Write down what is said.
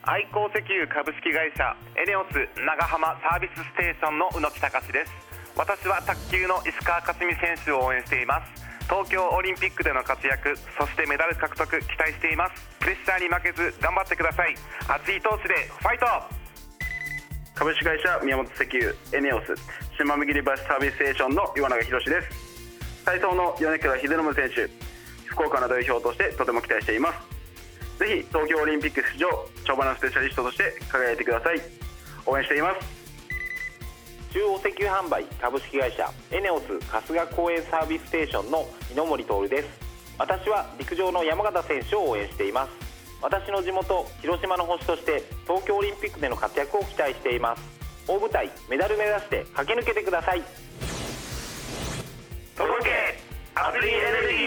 愛工石油株式会社エネオス長浜サービスステーションの宇野木隆です。私は卓球の石川佳純選手を応援しています。東京オリンピックでの活躍、そしてメダル獲得期待しています。プレッシャーに負けず頑張ってください。熱い闘志でファイト。 株式会社宮本石油エネオス島見切り橋サービスステーションの岩永博です。体操の米倉秀信選手、福岡の代表としてとても期待しています。ぜひ東京オリンピック出場跳馬のスペシャリストとして輝いてください。応援しています。 中央石油販売株式会社エネオス春日公園サービスステーションの井ノ森徹です。私は陸上の山縣選手を応援しています。私の地元広島の星として東京オリンピックでの活躍を期待しています。大舞台メダル目指して駆け抜けてください。 届け熱いエネルギー。